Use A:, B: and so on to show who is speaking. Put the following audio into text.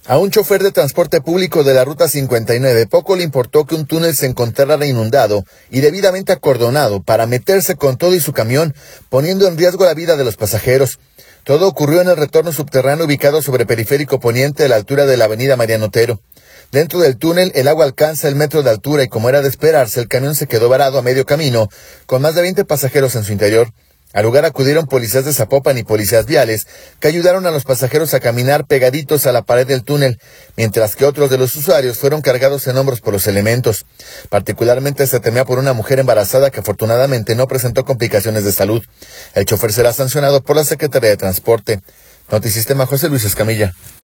A: A un chofer de transporte público de la Ruta 59 poco le importó que un túnel se encontrara inundado y debidamente acordonado para meterse con todo y su camión, poniendo en riesgo la vida de los pasajeros. Todo ocurrió en el retorno subterráneo ubicado sobre Periférico Poniente a la altura de la avenida Mariano Otero. Dentro del túnel, el agua alcanza el metro de altura y, como era de esperarse, el camión se quedó varado a medio camino, con más de 20 pasajeros en su interior. Al lugar acudieron policías de Zapopan y policías viales, que ayudaron a los pasajeros a caminar pegaditos a la pared del túnel, mientras que otros de los usuarios fueron cargados en hombros por los elementos. Particularmente se temía por una mujer embarazada que afortunadamente no presentó complicaciones de salud. El chofer será sancionado por la Secretaría de Transporte. Notisistema, José Luis Escamilla.